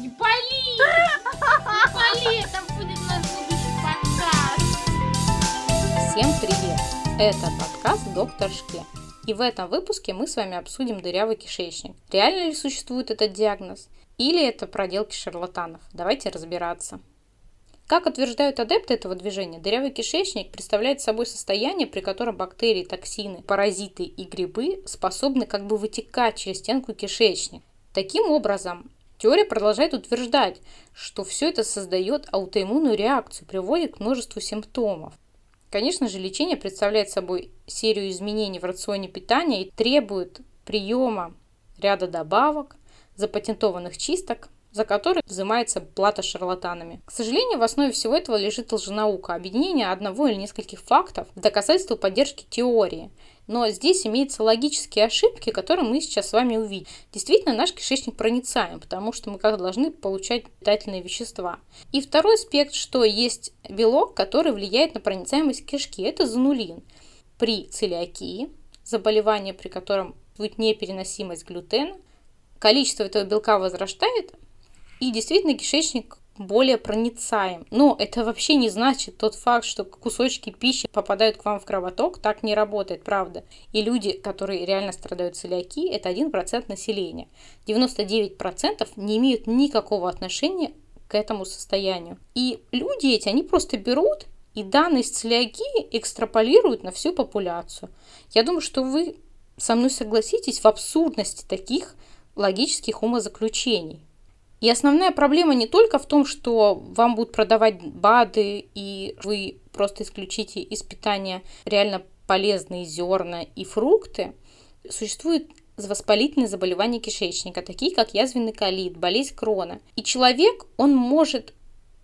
Не пали! Не пали! Это будет наш будущий подкаст! Всем привет! Это подкаст «Доктор Шкле». И в этом выпуске мы с вами обсудим дырявый кишечник. Реально ли существует этот диагноз? Или это проделки шарлатанов? Давайте разбираться. Как утверждают адепты этого движения, дырявый кишечник представляет собой состояние, при котором бактерии, токсины, паразиты и грибы способны как бы вытекать через стенку кишечника. Таким образом, теория продолжает утверждать, что все это создает аутоиммунную реакцию, приводит к множеству симптомов. Конечно же, лечение представляет собой серию изменений в рационе питания и требует приема ряда добавок, запатентованных чисток, за которые взимается плата шарлатанами. К сожалению, в основе всего этого лежит лженаука, объединение одного или нескольких фактов в доказательство поддержки теории. Но здесь имеются логические ошибки, которые мы сейчас с вами увидим. Действительно, наш кишечник проницаем, потому что мы как должны получать питательные вещества. И второй аспект, что есть белок, который влияет на проницаемость кишки, это занулин. При целиакии, заболевании, при котором будет непереносимость глютена, количество этого белка возрастает, и действительно кишечник более проницаем. Но это вообще не значит тот факт, что кусочки пищи попадают к вам в кровоток. Так не работает, правда. И люди, которые реально страдают целиакией, это 1% населения. 99% не имеют никакого отношения к этому состоянию. И люди эти, они просто берут и данные с целиакии экстраполируют на всю популяцию. Я думаю, что вы со мной согласитесь в абсурдности таких логических умозаключений. И основная проблема не только в том, что вам будут продавать БАДы, и вы просто исключите из питания реально полезные зерна и фрукты. Существуют воспалительные заболевания кишечника, такие как язвенный колит, болезнь Крона. И человек, он может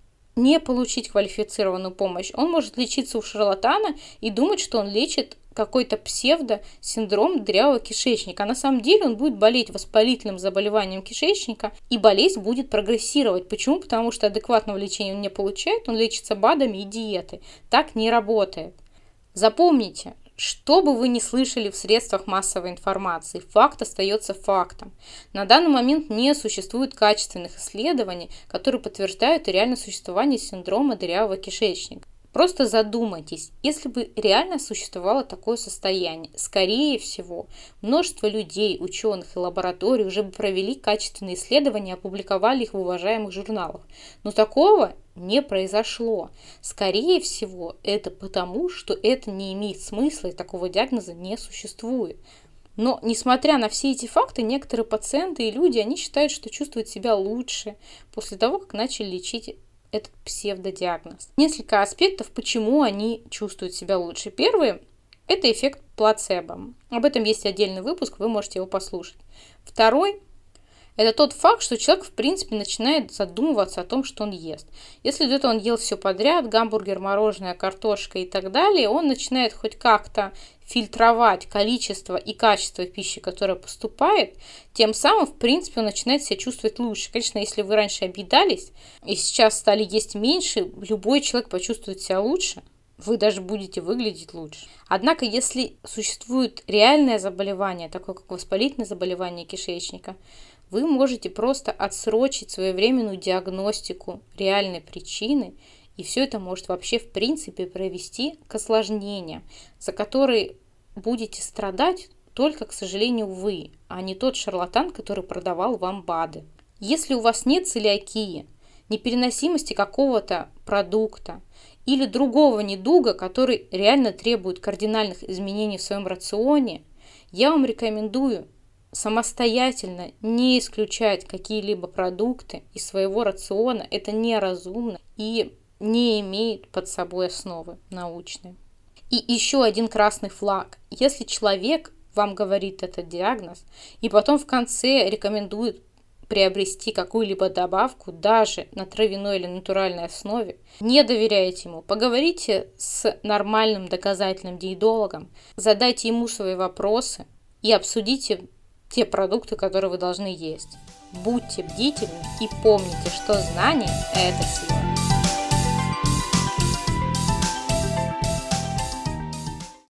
не получить квалифицированную помощь. Он может лечиться у шарлатана и думать, что он лечит какой-то псевдосиндром дырявого кишечника. А на самом деле он будет болеть воспалительным заболеванием кишечника, и болезнь будет прогрессировать. Почему? Потому что адекватного лечения он не получает, он лечится БАДами и диетой. Так не работает. Запомните, что бы вы ни слышали в средствах массовой информации, факт остается фактом. На данный момент не существует качественных исследований, которые подтверждают реальное существование синдрома дырявого кишечника. Просто задумайтесь, если бы реально существовало такое состояние, скорее всего, множество людей, ученых и лабораторий уже бы провели качественные исследования и опубликовали их в уважаемых журналах. Но такого не произошло. Скорее всего, это потому, что это не имеет смысла и такого диагноза не существует. Но, несмотря на все эти факты, некоторые пациенты и люди, они считают, что чувствуют себя лучше после того, как начали лечить этот псевдодиагноз. Несколько аспектов, почему они чувствуют себя лучше. Первый – это эффект плацебо. Об этом есть отдельный выпуск, вы можете его послушать. Второй – это тот факт, что человек, в принципе, начинает задумываться о том, что он ест. Если до этого он ел все подряд, гамбургер, мороженое, картошка и так далее, он начинает хоть как-то фильтровать количество и качество пищи, которая поступает, тем самым, в принципе, он начинает себя чувствовать лучше. Конечно, если вы раньше объедались и сейчас стали есть меньше, любой человек почувствует себя лучше, вы даже будете выглядеть лучше. Однако, если существует реальное заболевание, такое как воспалительное заболевание кишечника, вы можете просто отсрочить своевременную диагностику реальной причины, и все это может вообще в принципе привести к осложнениям, за которые будете страдать только, к сожалению, вы, а не тот шарлатан, который продавал вам БАДы. Если у вас нет целиакии, непереносимости какого-то продукта или другого недуга, который реально требует кардинальных изменений в своем рационе, я вам рекомендую самостоятельно не исключать какие-либо продукты из своего рациона. Это неразумно и не имеет под собой основы научной. И еще один красный флаг. Если человек вам говорит этот диагноз и потом в конце рекомендует приобрести какую-либо добавку, даже на травяной или натуральной основе, не доверяйте ему. Поговорите с нормальным доказательным диетологом, задайте ему свои вопросы и обсудите те продукты, которые вы должны есть. Будьте бдительны и помните, что знание – это сила.